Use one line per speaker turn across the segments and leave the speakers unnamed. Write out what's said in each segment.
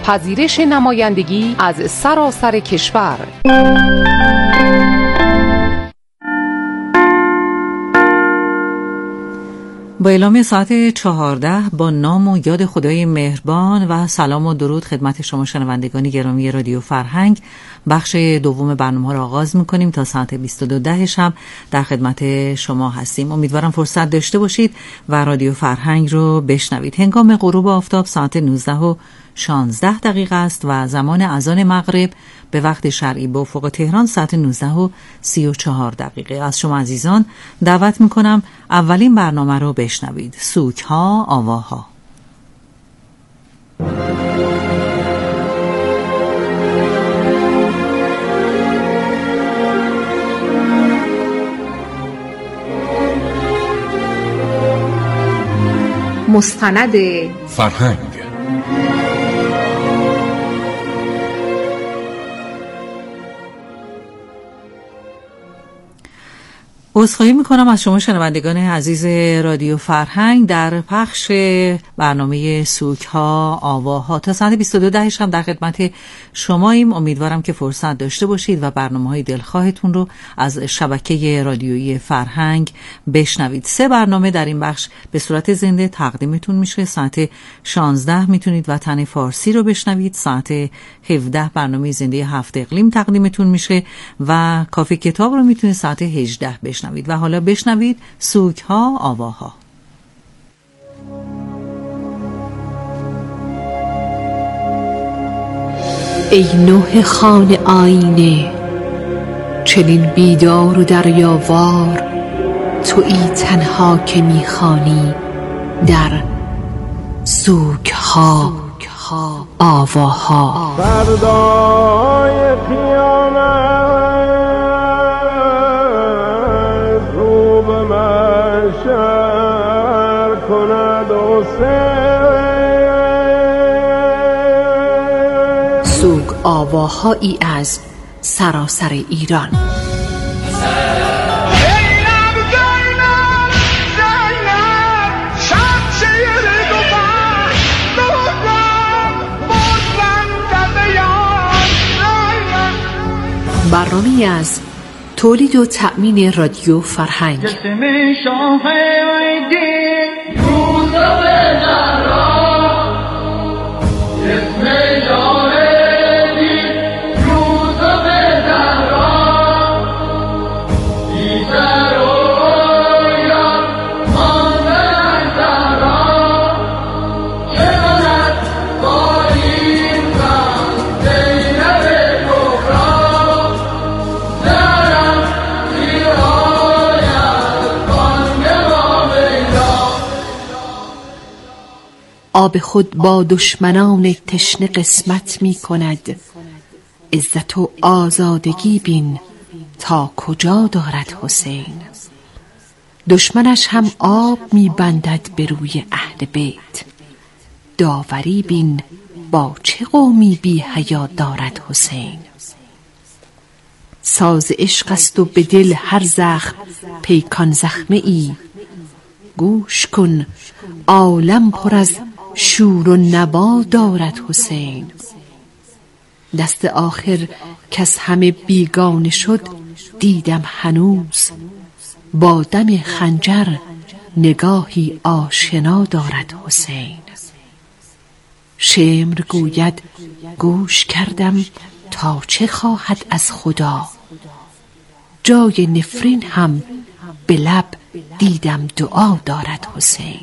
پذیرش نمایندگی از سراسر کشور.
با اعلام ساعت 14 با نام و یاد خدای مهربان و سلام و درود خدمت شما شنوندگان گرامی رادیو فرهنگ، بخش دوم برنامه را آغاز می‌کنیم. تا ساعت 22 شب در خدمت شما هستیم. امیدوارم فرصت داشته باشید و رادیو فرهنگ رو بشنوید. هنگام غروب آفتاب ساعت 19:16 است و زمان اذان مغرب به وقت شرعی به افق تهران ساعت 19:34. از شما عزیزان دعوت میکنم اولین برنامه رو بشنوید. سوک ها آواها.
مستند
فرهنگ.
عذرخواهی میکنم از شما شنوندگان عزیز رادیو فرهنگ. در پخش برنامه سوک ها آواها تا ساعت 22 شب در خدمت شماییم. امیدوارم که فرصت داشته باشید و برنامه‌های دلخواهتون رو از شبکه رادیویی فرهنگ بشنوید. 3 برنامه در این بخش به صورت زنده تقدیمتون میشه. ساعت 16 میتونید وطن فارسی رو بشنوید. ساعت 17 برنامه زنده 7 اقلیم تقدیمتون میشه و کافه کتاب رو میتونید ساعت 18 بشنوید. و حالا بشنوید سوک ها آواها.
ای نوح خان آینه، چنین بیدار و دریاوار، تویی تنها که میخوانی در سوک ها آواها.
فردای قیامت رو به محشر کند
سوک آواهایی از سراسر ایران. برنامه‌ای از تولید و تأمین رادیو فرهنگ. آب خود با دشمنان تشنه قسمت می کند. عزت و آزادگی بین تا کجا دارد حسین. دشمنش هم آب می بندد به روی اهل بیت. داوری بین با چه قومی بی حیا دارد حسین. ساز عشق است و به دل هر زخم پیکان زخمه ای. گوش کن عالم پر از شور و نوا دارد حسین. دست آخر کس همه بیگانه شد دیدم هنوز. با دم خنجر نگاهی آشنا دارد حسین. شمر گوید گوش کردم تا چه خواهد از خدا. جای نفرین هم به لب دیدم دعا دارد حسین.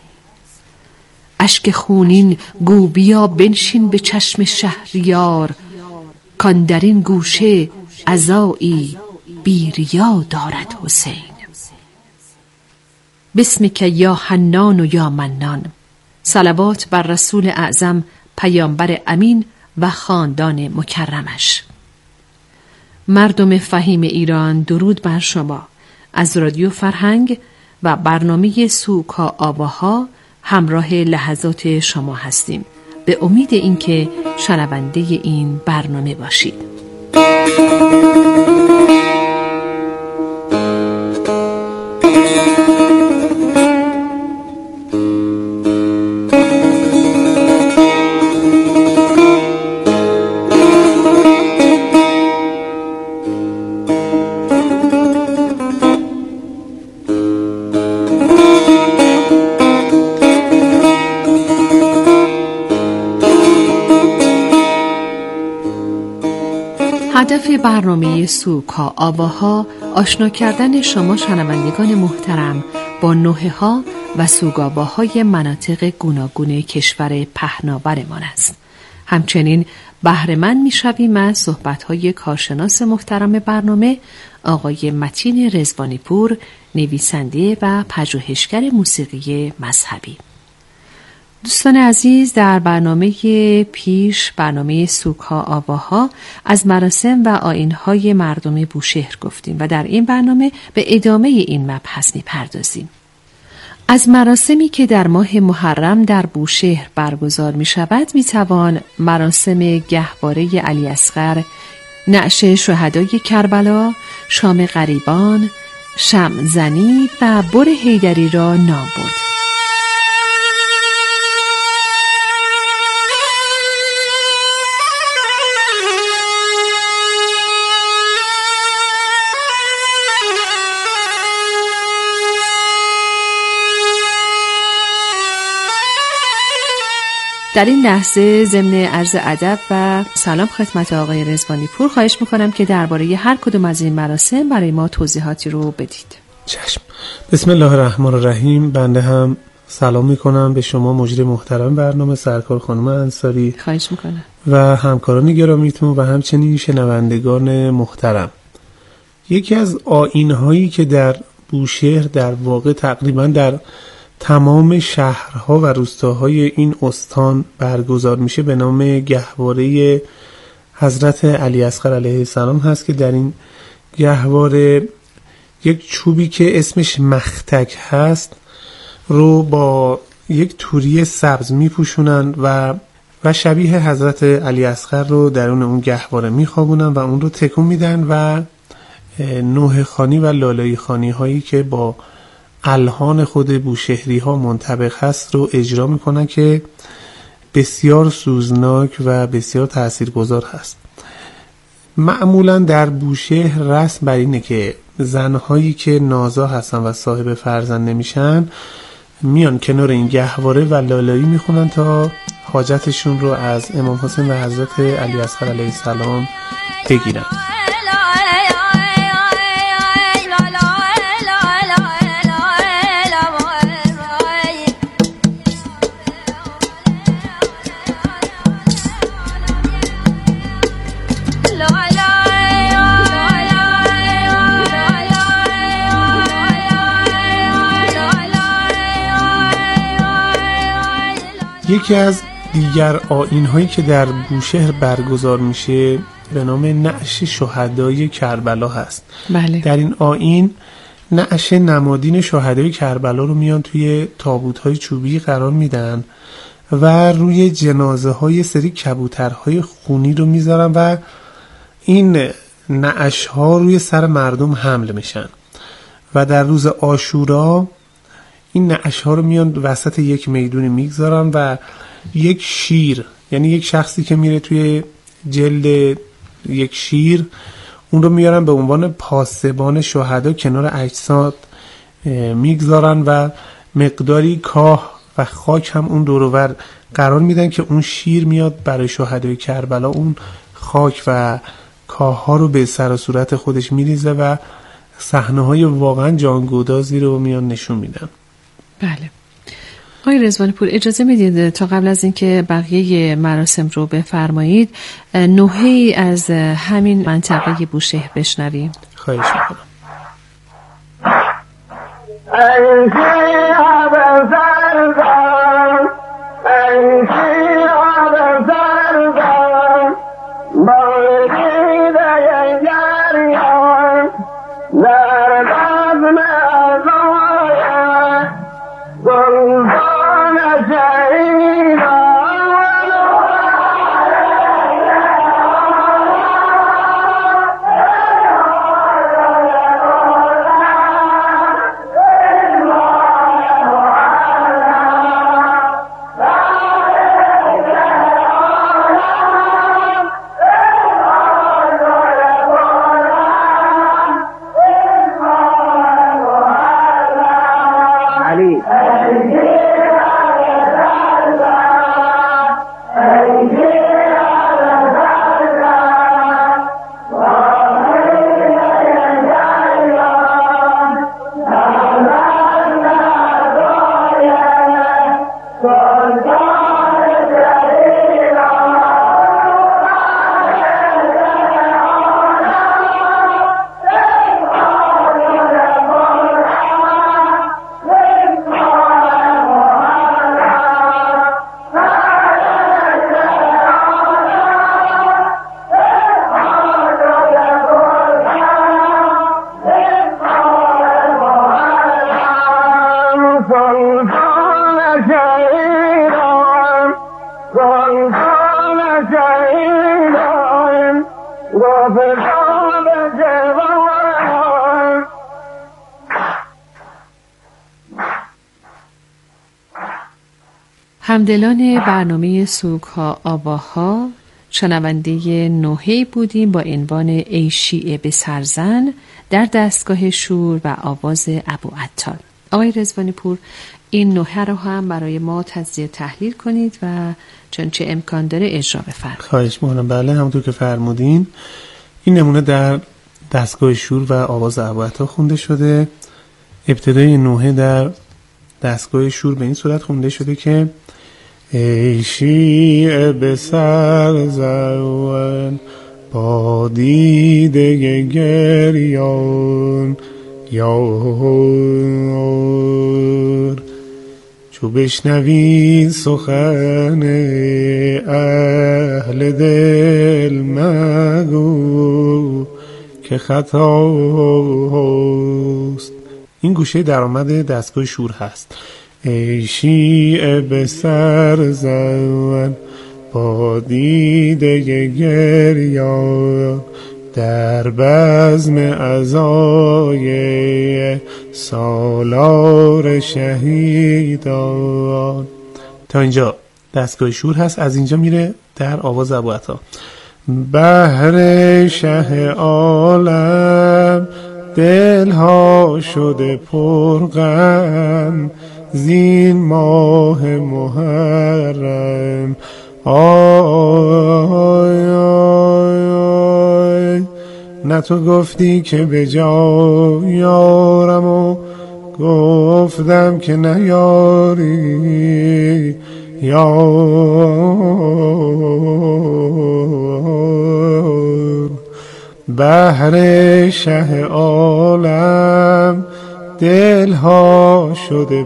اشک خونین گو بیا بنشین به چشم شهریار. کان در این گوشه عزایی بی ریا دارد حسین. بسمک یا حنان و یا منان. صلوات بر رسول اعظم پیامبر امین و خاندان مکرمش. مردم فهیم ایران، درود بر شما. از رادیو فرهنگ و برنامه سوک ها آواها همراه لحظات شما هستیم. به امید اینکه شنونده این برنامه باشید. هدف برنامه سوک‌ها آواها آشنا کردن شما شنوندگان محترم با نوحه‌ها و سوگاواهای مناطق گوناگون کشور پهناورمان است. همچنین بهره‌مند می‌شویم از صحبت‌های کارشناس محترم برنامه آقای متین رضوانی پور، نویسنده و پژوهشگر موسیقی مذهبی. دوستان عزیز، در برنامه پیش، برنامه سوک‌ها آواها، از مراسم و آیین‌های مردم بوشهر گفتیم و در این برنامه به ادامه این مبحث می‌پردازیم. از مراسمی که در ماه محرم در بوشهر برگزار می‌شود می‌توان مراسم گهواره علی اصغر، نعش شهدای کربلا، شام غریبان، شمع‌زنی و بر حیدری را نام برد. در این لحظه ضمن عرض ادب و سلام خدمت آقای رضوانی پور خواهش میکنم که درباره هر کدوم از این مراسم برای ما توضیحاتی رو بدید.
چشم. بسم الله الرحمن الرحیم. بنده هم سلام میکنم به شما مجری محترم برنامه، سرکار خانم انصاری،
خواهش میکنم، و
همکاران گرامیتون و همچنین شنوندگان محترم. یکی از آیین‌هایی که در بوشهر در واقع تقریبا در تمام شهرها و روستاهای این استان برگزار میشه به نام گهواره حضرت علی اصغر علیه السلام هست که در این گهواره یک چوبی که اسمش مختک هست رو با یک توری سبز میپوشونن و شبیه حضرت علی اصغر رو درون اون گهواره میخوابونن و اون رو تکون میدن و نوحه خوانی و لالایی خوانی هایی که با الحان خود بوشهری ها منطبق هست رو اجرا میکنن که بسیار سوزناک و بسیار تاثیرگذار هست. معمولا در بوشهر رسم بر اینه که زنهایی که نازا هستن و صاحب فرزند نمیشن میان کنار این گهواره و لالایی میخونن تا حاجتشون رو از امام حسین و حضرت علی اصغر علیه السلام بگیرن. یکی از دیگر آیین‌هایی که در بوشهر برگزار میشه به نام نعش شهدای کربلا هست.
بله.
در این آیین نعش نمادین شهدای کربلا رو میان توی تابوت‌های چوبی قرار میدن و روی جنازه‌های سری کبوترهای خونی رو میذارن و این نعش‌ها روی سر مردم حمل میشن و در روز عاشورا این نعش‌ها رو میان وسط یک میدون میگذارن و یک شیر، یعنی یک شخصی که میره توی جلد یک شیر، اون رو میارن به عنوان پاسبان شهدا کنار اجساد میگذارن و مقداری کاه و خاک هم اون دور و بر قرار میدن که اون شیر میاد برای شهدای کربلا اون خاک و کاه ها رو به سر و صورت خودش میریزه و صحنه‌های واقعا جانگدازی رو میان نشون میدن.
بله. آقای رضوانی پور، اجازه میدید تا قبل از اینکه بقیه مراسم رو بفرمایید نوحه‌ای از همین منطقه بوشهر بشنویم؟
خواهش میکنم.
گفتان جوان
همدلان برنامه سوگ‌ها آواها شنونده نوحه‌ای بودیم با عنوان ای شیعه به سرزن در دستگاه شور و آواز ابوعطار. آقای رضوانی پور، این نوحه رو هم برای ما تجزیه تحلیل کنید و چنانچه امکان داره اجرا بفرمایید.
خواهش می‌کنم. بله، همونطور که فرمودین این نمونه در دستگاه شور و آواز ابوعطار خونده شده. ابتدای نوحه در دستگاه شور به این صورت خونده شده که ای شیعه به سرزن با دیده گریان یار، چو بشنوی سخن اهل دل مگو که خطاست. این گوشه درآمد دستگاه شور هست. ای شیعه به سرزن با دیده گریان در بزم عزای سالار شهیدان. تا اینجا دستگاه شور هست. از اینجا میره در آواز ابوعطار. بهر شه عالم دلها شده پرغم زین ماه محرم. آی آی آی نه تو گفتی که به جا یارم و گفتم که نیاری یار. بهر شه عالم دلها شده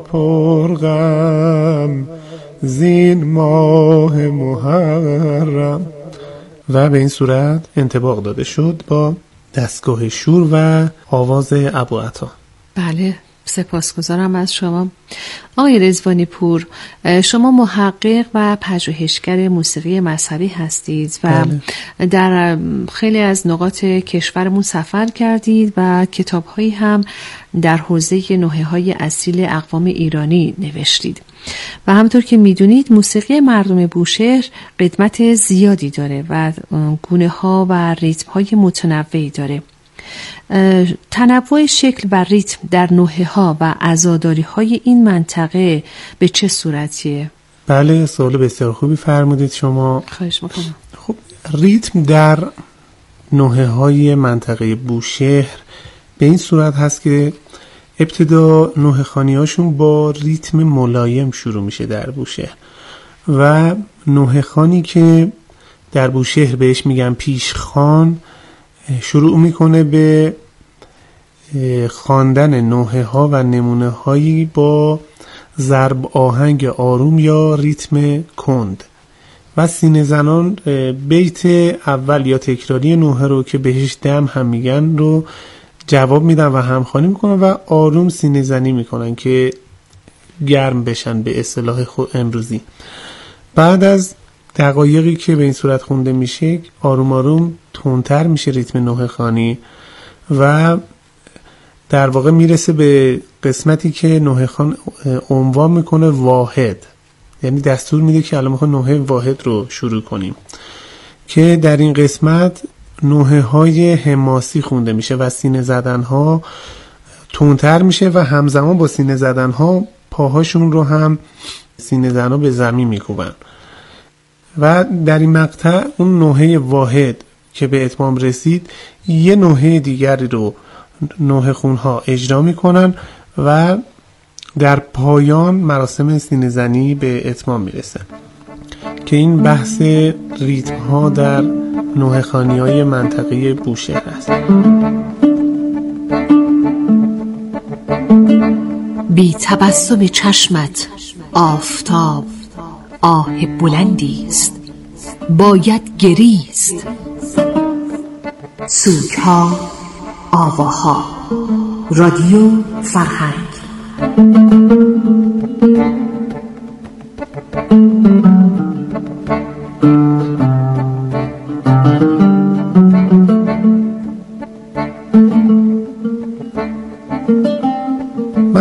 پرغم زین ماه محرم. و به این صورت انطباق داده شد با دستگاه شور و آواز ابوعطار.
بله، سپاسگزارم از شما. آقای رضوانی پور، شما محقق و پژوهشگر موسیقی مذهبی هستید و در خیلی از نقاط کشورمون سفر کردید و کتاب‌هایی هم در حوزه نوحه‌های اصیل اقوام ایرانی نوشتید و همونطور که میدونید موسیقی مردم بوشهر قدمت زیادی داره و گونه‌ها و ریتم‌های متنوعی داره. تنوع شکل و ریتم در نوحه‌ها و عزاداری‌های این منطقه به چه صورتیه؟
بله، سوال بسیار خوبی فرمودید شما.
خواهش می‌کنم.
خب ریتم در نوحه‌های منطقه بوشهر به این صورت هست که ابتدا نوحه‌خوانی‌هاشون با ریتم ملایم شروع میشه در بوشهر و نوحه‌خوانی که در بوشهر بهش میگن پیشخوان شروع میکنه به خواندن نوحه‌ها و نمونه‌هایی با ضرب آهنگ آروم یا ریتم کند و سینه زنان بیت اول یا تکراری نوحه رو که بهش دم هم میگن رو جواب میدن و همخوانی میکنن و آروم سینه زنی میکنن که گرم بشن به اصطلاح امروزی. بعد از دقایقی که به این صورت خونده میشه آروم آروم تندتر میشه ریتم نوحه خوانی و در واقع میرسه به قسمتی که نوحه خوان عنوان میکنه واحد، یعنی دستور میده که الان میخوام نوحه واحد رو شروع کنیم که در این قسمت نوحه های حماسی خونده میشه و سینه زدن ها تندتر میشه و همزمان با سینه زدن ها پاهاشون رو هم سینه زدن ها به زمین میکوبن و در این مقطع اون نوحه واحد که به اتمام رسید یه نوحه دیگری رو نوحه خونها اجرا میکنن و در پایان مراسم سینه زنی به اتمام میرسه که این بحث ریتم ها در نوحه خوانی های منطقه بوشهر است.
بی تبسم چشمت آفتاب آه بلندی است، باید گریست. سوگ‌ها آواها، رادیو فرهنگ.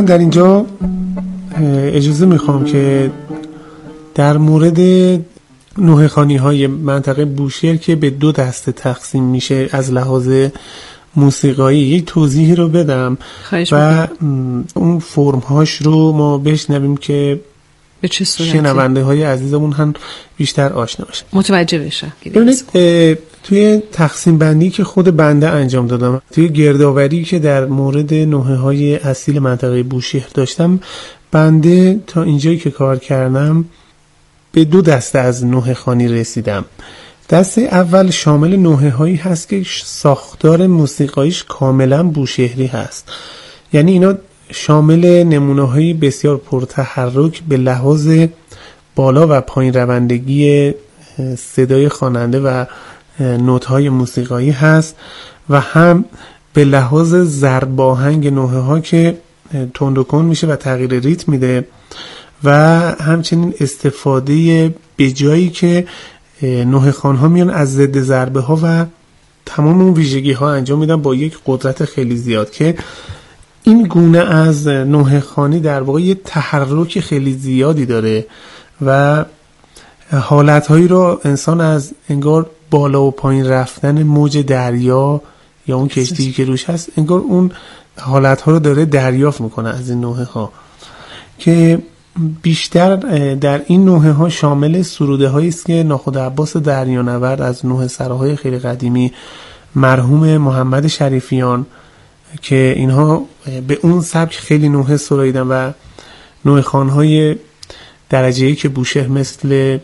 در اینجا اجازه میخوام که در مورد نوحه‌خوانی‌های منطقه بوشهر که به 2 دسته تقسیم میشه از لحاظ موسیقایی یک توضیحی رو بدم و اون فرم‌هاش رو ما بشنویم که
به چه صورتی
شنونده های عزیزمون هم بیشتر آشنا بشن،
متوجه بشن.
ببینید توی تقسیم بندی که خود بنده انجام دادم، توی گردآوری که در مورد نوحه‌های اصیل منطقه بوشهر داشتم، بنده تا اینجایی که کار کردم به 2 دسته از نوحه‌خوانی رسیدم. دسته اول شامل نوحه‌هایی هست که ساختار موسیقایش کاملا بوشهری هست، یعنی اینا شامل نمونه‌های بسیار پرتحرک به لحاظ بالا و پایین روندگی صدای خواننده و نوت‌های موسیقایی هست و هم به لحاظ ضرب آهنگ نوحه‌ها که تند و کند میشه و تغییر ریتم میده و همچنین استفاده به جایی که نوحه‌خوان‌ها میان از ضد ضربه ها و تمام اون ویژگی ها انجام میدن با یک قدرت خیلی زیاد که این گونه از نوحه‌خوانی در واقع یه تحرک خیلی زیادی داره و حالتهایی رو انسان از انگار بالا و پایین رفتن موج دریا یا اون کشتی که روش هست انگار اون حالتها رو داره دریافت میکنه از این نوحه‌ها، که بیشتر در این نوحه‌ها شامل سروده هایی است که ناخدا عباس دریانورد از نوحه سراهای خیلی قدیمی، مرحوم محمد شریفیان که اینها به اون سبک خیلی نوحه سراییدن و نوحه‌خوان‌های درجه‌ای که بوشهر مثل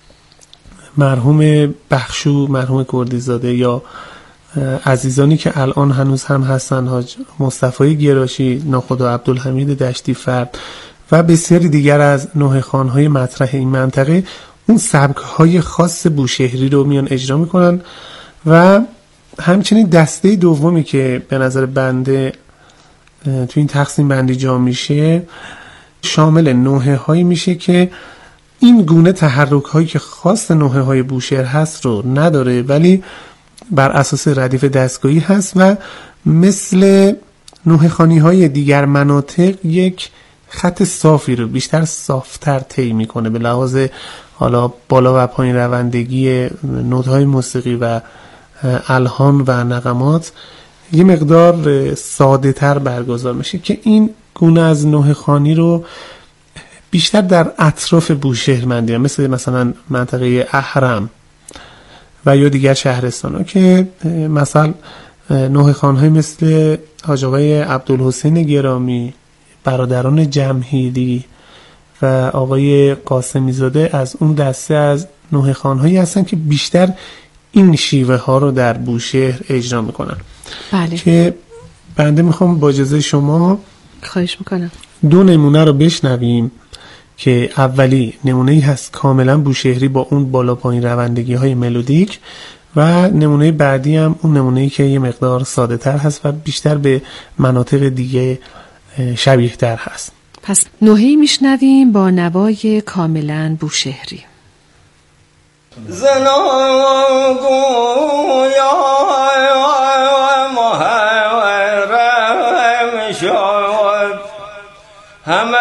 مرحوم بخشو، مرحوم کردیزاده یا عزیزانی که الان هنوز هم هستن، حاج مصطفی گراشی، ناخدا عبدالحمید دشتی فرد و بسیاری دیگر از نوحه‌خوان‌های مطرح این منطقه اون سبک‌های خاص بوشهری رو میان اجرا میکنن. و همچنین دسته دومی که به نظر بنده تو این تقسیم بندی جا میشه شامل نوحه‌هایی میشه که این گونه تحرک‌هایی که خاص نوحه‌های بوشهر هست رو نداره، ولی بر اساس ردیف دستگاهی هست و مثل نوحه‌خوانی‌های دیگر مناطق یک خط صافی رو بیشتر صافتر طی میکنه به لحاظ حالا بالا و پایین روندگی نوت‌های موسیقی و الحان و نغمات یه مقدار ساده تر برگزار میشه که این گونه از نوحه‌خوانی رو بیشتر در اطراف بوشهر مندیم، مثلا منطقه اهرم و یا دیگر شهرستان ها که مثلا نوحه‌خوان‌های مثل حاج آقای عبدالحسین گرامی، برادران جمهیری و آقای قاسمی زاده از اون دسته از نوحه‌خوان‌هایی هستن که بیشتر این شیوه ها رو در بوشهر اجرا میکنن.
بله.
که بنده میخوام با اجازه شما
خواهش میکنم
2 نمونه رو بشنویم که اولی نمونه‌ای هست کاملا بوشهری با اون بالا پایین روندگی های ملودیک و نمونه بعدی هم اون نمونه‌ای که یه مقدار ساده تر هست و بیشتر به مناطق دیگه شبیه تر هست.
پس نوحه‌ای میشنویم با نوای کاملا بوشهری.
زنگویا محرم شد همه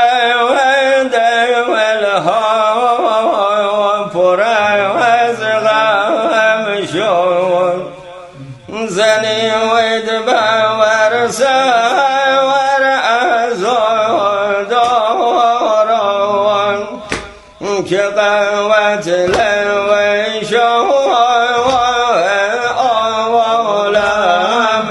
دولها پر از غم شد زنی وید باور سور از داران که قوت لوی شد عالم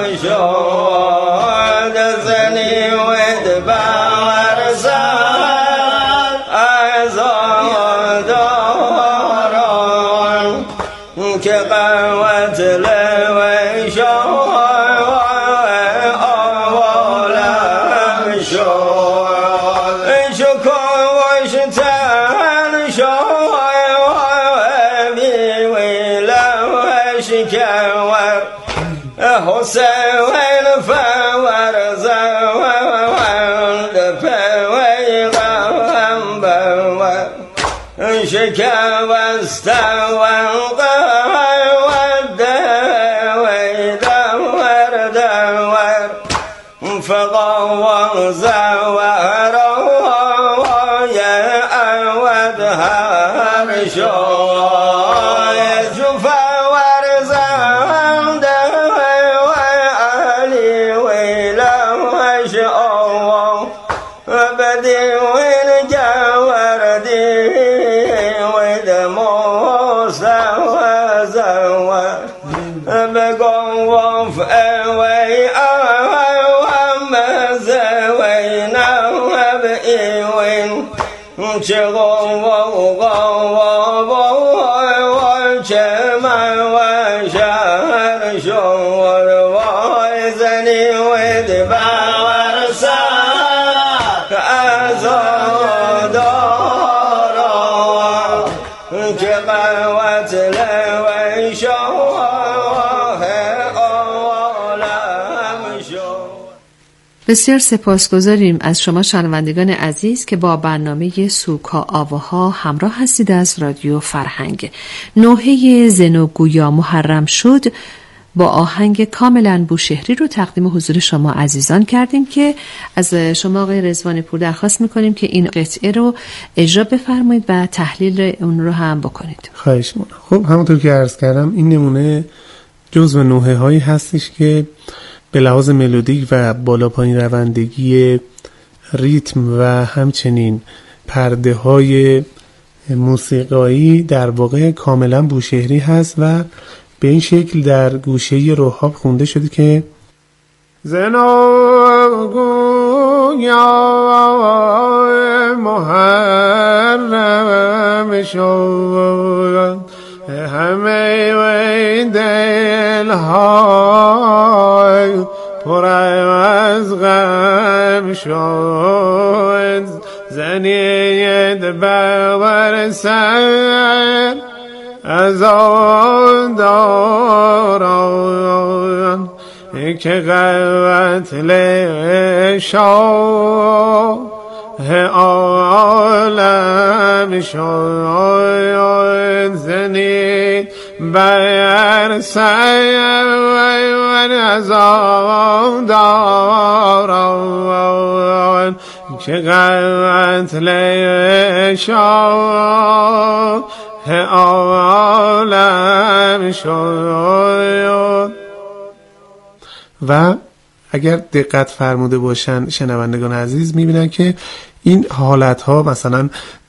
شد زنی وید باور سور از داران که قوت لوی شد عالم شد شکوش تن شد بیویلوش کور حسین فورز وند پوی غم بور شکوست فقوز شاید جو فرزند و علی ویلش آوا بدی وین جوردی وید موسا و زوا بگو وف اوی اوام زوینا و بیوین چگو
بسیار سپاسگزاریم از شما شنوندگان عزیز که با برنامه سوک‌ها آواها همراه هستید از رادیو فرهنگ. نوحه زن و گویا محرم شد با آهنگ کاملا بوشهری رو تقدیم حضور شما عزیزان کردیم که از شما آقای رضوانی پور درخواست میکنیم که این قطعه رو اجرا بفرمایید و تحلیل اون رو هم بکنید.
خواهش می‌کنم. خب همونطور که عرض کردم این نمونه جزو نوحه هایی هستش که به لحاظ ملودیک و بالا پایین روندگی ریتم و همچنین پرده های موسیقایی در واقع کاملا بوشهری هست و به این شکل در گوشه رحاب خونده شده که زنگویا محرم شد همه وی دلهای پر از غم شد زنید بر سر از آن داران که قتل شاه عالم شد زنید بر سر از آن داران که قتل شاه عالم شد. و اگر دقت فرموده باشن شنوندگان عزیز میبینن که این حالت ها مثلا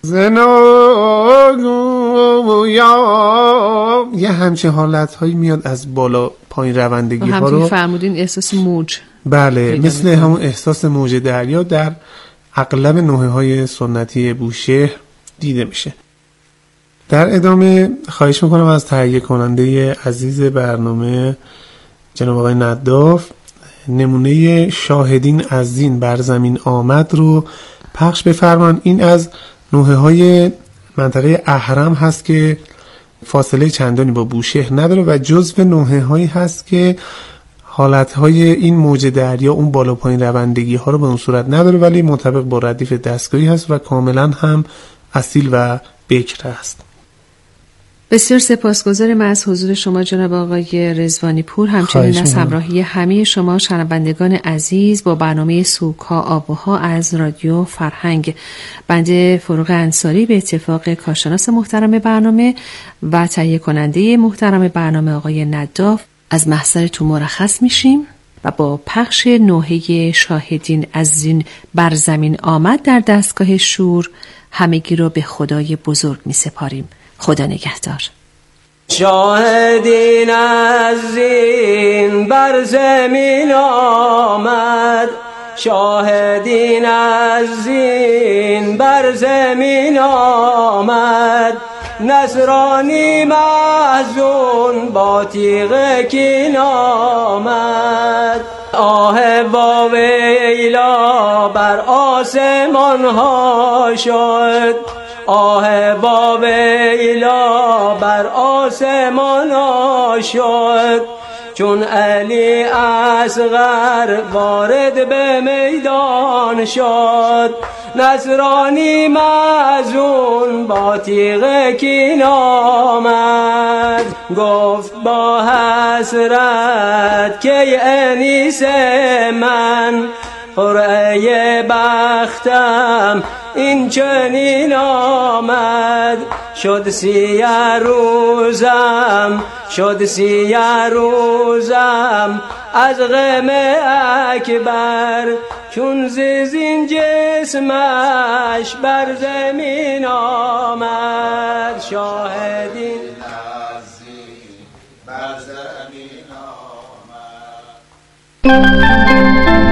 زنگویا یه همچه حالت هایی میاد از بالا پایین روندگی ها رو
فرمودین احساس موج.
بله مثل همون احساس موج دریا در اغلب نوحه های سنتی بوشهر دیده میشه. در ادامه خواهش میکنم از تهیه کننده عزیز برنامه جناب آقای نداف نمونه شاهدین از دین بر زمین آمد رو پخش بفرمان. این از نوحه های منطقه اهرم هست که فاصله چندانی با بوشهر نداره و جزو نوحه هایی هست که حالت های این موج دریا اون بالا پایین روندگی ها رو به اون صورت نداره ولی مطابق با ردیف دستگاهی هست و کاملا هم اصیل و بکر است.
بسیار سپاسگزارم از حضور شما جناب آقای رضوانی پور، همچنین از همراهی همه شما شنوندگان عزیز با برنامه سوک‌ها آواها از رادیو فرهنگ. بنده فروغ انصاری به اتفاق کارشناس محترم برنامه و تهیه کننده محترم برنامه آقای نداف از محضرتون مرخص میشیم و با پخش نوحه شاهدین از دین بر زمین آمد در دستگاه شور همگی رو به خدای بزرگ می سپاریم. خدا نگهدار.
شاهدین از دین بر زمین آمد، شاهدین از دین بر زمین آمد، نصرانی محزون با تیغ کین آمد. آه با ویلا بر آسمان ها شد، آه با ویلا بر آسمان ها شد، چون علی اصغر وارد به میدان شد. نصرانی مظلوم با تیغ کین آمد، گفت با حسرت که انیس من قرعه بختم این چنین آمد، شد 30 روزم، شد 30 روزم از غم اکبر، چون زین جسمش بر زمین آمد، شاهدین بر زمین آمد.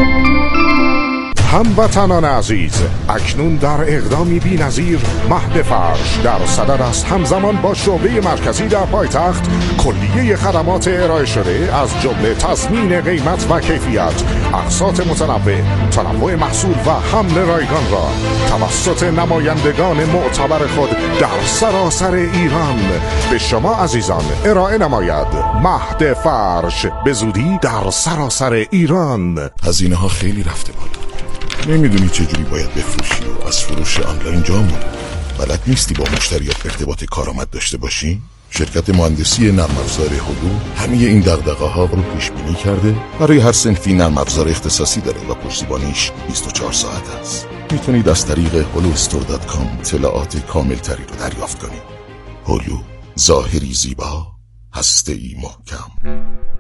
هموطنان عزیز، اکنون در اقدامی بی‌نظیر مهد فرش در صدد است همزمان با شعبه مرکزی در پایتخت کلیه خدمات ارائه شده از جمله تضمین قیمت و کیفیت، اقساط متنوع، تنوع محصول و حمل رایگان را توسط نمایندگان معتبر خود در سراسر ایران به شما عزیزان ارائه نماید. مهد فرش به زودی در سراسر ایران.
هزینه ها خیلی رفته بالا، نمیدونی چجوری باید بفروشی و از فروش آنلاین جا موندی. بلد نیستی با مشتریات ارتباط کارآمد داشته باشی؟ شرکت مهندسی نرم افزار هلو همه این دغدغه‌ها رو پیش بینی کرده. برای هر صنفی نرم افزار اختصاصی داره و پشتیبانیش 24 ساعت است. میتونید از طریق holustore.com اطلاعات کامل تری رو دریافت کنید. هلو، ظاهری زیبا، هسته‌ای محکم.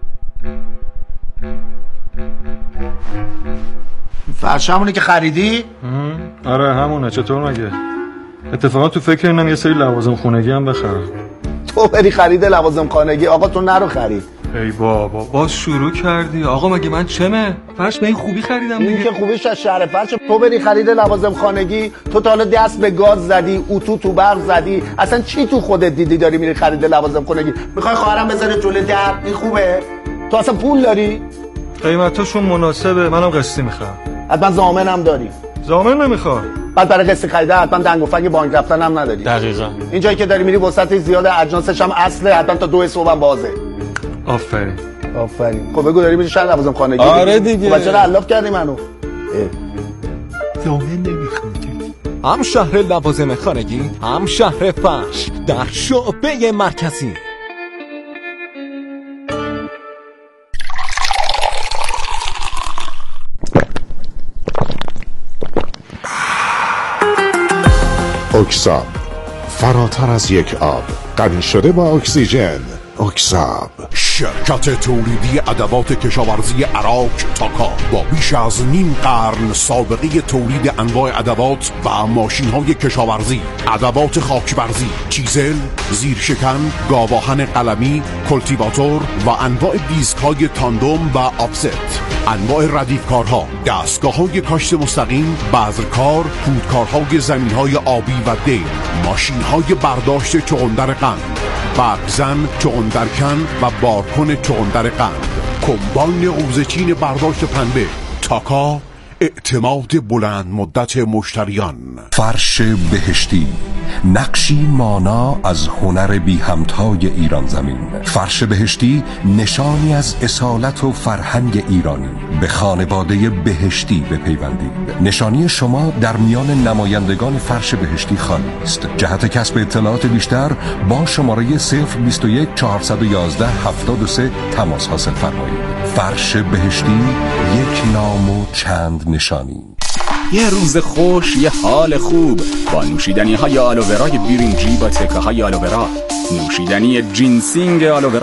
فرش همونه که خریدی؟
آره همونه. چطور مگه؟ اتفاقا تو فکر اینم یه سری لوازم خونگی هم بخرم.
تو بری خرید لوازم خانگی، آقا تو نرو خرید.
ای بابا باز شروع کردی. آقا مگه من چمه؟ فرش به این خوبی خریدم دیگه.
این که خوبیش از شهر فرش. تو بری خرید لوازم خانگی، تو تا حالا دست به گاز زدی، اتو تو برق زدی، اصلا چی تو خودت دیدی داری میری خرید لوازم خانگی؟ میخوای خواهرم بذاره جلوی در؟ این خوبه؟ تو اصلا پول داری؟
قیمتاشون مناسبه، منم قسطی میخوام.
حتما ضامنم داری؟
ضامن نمیخوام.
بعد برای قسط خریده حتما دنگ و فنگ بانک رفتن هم نداری.
دقیقاً.
این جایی که داری میری وسعتش زیاده، اجناسش هم اصله، حتما تا 2 صبح هم بازه.
آفرین.
آفرین. خب بگو داری میری شهر لوازم خانگی؟
آره دیگه.
خب چرا علاف کردی منو؟
ضامن نمیخوام. هم شهر لوازم خانگی، هم شهر فرش در شعبه مرکزی.
اکساب، فراتر از یک آب، غنی شده با اکسیژن. اکساب،
شرکت تولیدی ادوات کشاورزی عراق تاکا با بیش از نیم قرن سابقه تولید انواع ادوات و ماشین‌های کشاورزی، ادوات خاکبرزی، چیزل، زیرشکن، گاواهن قلمی، کلتیواتور و انواع دیسک‌های تاندوم و آفست، انواع ردیفکارها، دستگاه‌های کاشت مستقیم، بذرکار، پودکارهای زمین‌های آبی و دیل، ماشین‌های برداشت چغندر قند، برگزن، چغندرکن و بارکن چغندر قند، کمباین قوزچین برداشت پنبه. تاکا، اعتماد بلند مدت مشتریان.
فرش بهشتی، نقشی مانا از هنر بی همتای ایران زمین. فرش بهشتی نشانی از اصالت و فرهنگ ایرانی. به خانواده بهشتی بپیوندید. نشانی شما در میان نمایندگان فرش بهشتی خالی است. جهت کسب اطلاعات بیشتر با شماره 021 411 73 تماس حاصل فرمایید. فرش بهشتی، یک نام و چند نشانی.
یه روز خوش، یه حال خوب با نوشیدنی های آلوورای بیرینجی با تکه های آلوورا، نوشیدنی جینسینگ آلوورا